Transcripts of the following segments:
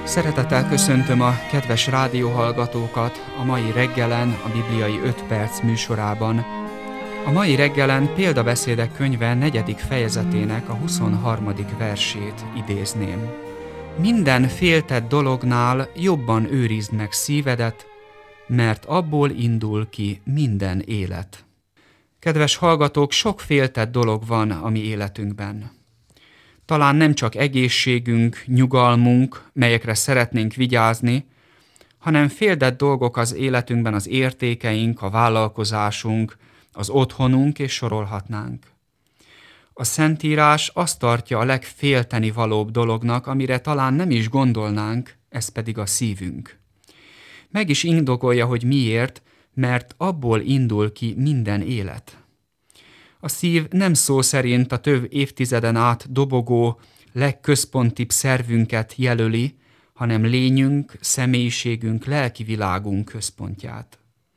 Szeretettel köszöntöm a kedves rádióhallgatókat a mai reggelen, a Bibliai 5 perc műsorában. A mai reggelen Példabeszédek könyve 4. fejezetének a 23. versét idézném. Minden féltett dolognál jobban őrizd meg szívedet, mert abból indul ki minden élet. Kedves hallgatók, sok féltett dolog van a mi életünkben. Talán nem csak egészségünk, nyugalmunk, melyekre szeretnénk vigyázni, hanem féltett dolgok az életünkben az értékeink, a vállalkozásunk, az otthonunk, és sorolhatnánk. A Szentírás azt tartja a legfélteni valóbb dolognak, amire talán nem is gondolnánk, ez pedig a szívünk. Meg is indokolja, hogy miért, mert abból indul ki minden élet. A szív nem szó szerint a több évtizeden át dobogó, legközpontibb szervünket jelöli, hanem lényünk, személyiségünk, lelki világunk központját.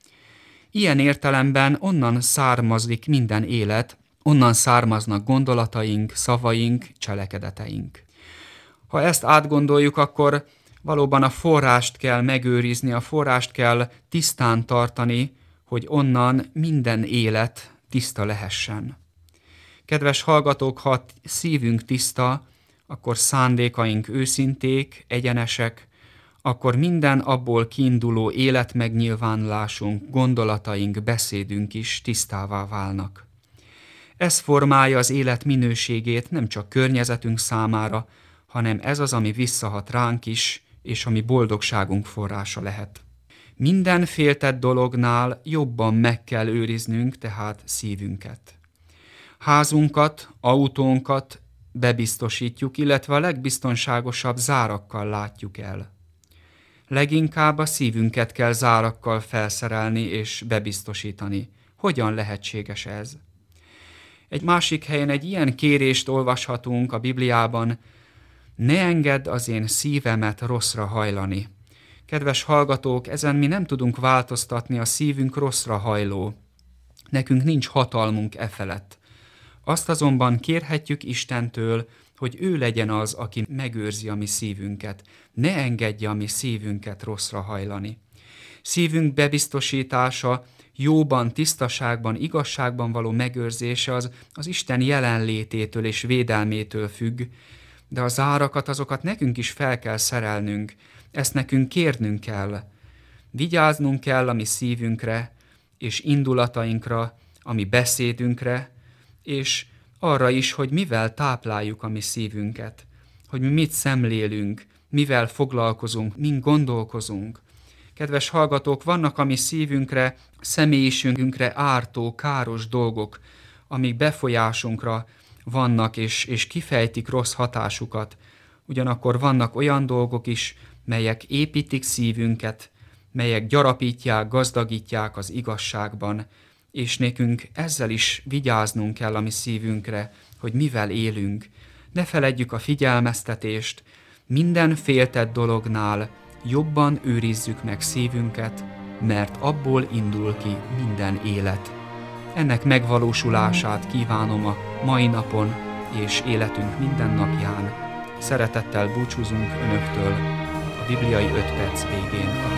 Ilyen értelemben onnan származik minden élet, onnan származnak gondolataink, szavaink, cselekedeteink. Ha ezt átgondoljuk, akkor valóban a forrást kell megőrizni, a forrást kell tisztán tartani, hogy onnan minden élet tiszta lehessen. Kedves hallgatók, ha szívünk tiszta, akkor szándékaink őszinték, egyenesek, akkor minden abból kiinduló életmegnyilvánulásunk, gondolataink, beszédünk is tisztává válnak. Ez formálja az élet minőségét nem csak környezetünk számára, hanem ez az, ami visszahat ránk is, és ami boldogságunk forrása lehet. Minden féltett dolognál jobban meg kell őriznünk tehát szívünket. Házunkat, autónkat bebiztosítjuk, illetve a legbiztonságosabb zárakkal látjuk el. Leginkább a szívünket kell zárakkal felszerelni és bebiztosítani. Hogyan lehetséges ez? Egy másik helyen egy ilyen kérést olvashatunk a Bibliában: ne engedd az én szívemet rosszra hajlani. Kedves hallgatók, ezen mi nem tudunk változtatni, a szívünk rosszra hajló. Nekünk nincs hatalmunk e felett. Azt azonban kérhetjük Istentől, hogy ő legyen az, aki megőrzi a mi szívünket. Ne engedje a mi szívünket rosszra hajlani. Szívünk bebiztosítása, jóban, tisztaságban, igazságban való megőrzése az Isten jelenlététől és védelmétől függ, de a zárakat, azokat nekünk is fel kell szerelnünk, ezt nekünk kérnünk kell. Vigyáznunk kell a mi szívünkre és indulatainkra, a mi beszédünkre, és arra is, hogy mivel tápláljuk a mi szívünket, hogy mi mit szemlélünk, mivel foglalkozunk, min gondolkozunk. Kedves hallgatók, vannak a mi szívünkre, személyiségünkre ártó, káros dolgok, amik befolyásunkra vannak és kifejtik rossz hatásukat. Ugyanakkor vannak olyan dolgok is, melyek építik szívünket, melyek gyarapítják, gazdagítják az igazságban, és nekünk ezzel is vigyáznunk kell a mi szívünkre, hogy mivel élünk. Ne feledjük a figyelmeztetést, minden féltett dolognál jobban őrizzük meg szívünket, mert abból indul ki minden élet. Ennek megvalósulását kívánom a mai napon és életünk minden napján. Szeretettel búcsúzunk Önöktől a Bibliai 5 perc végén.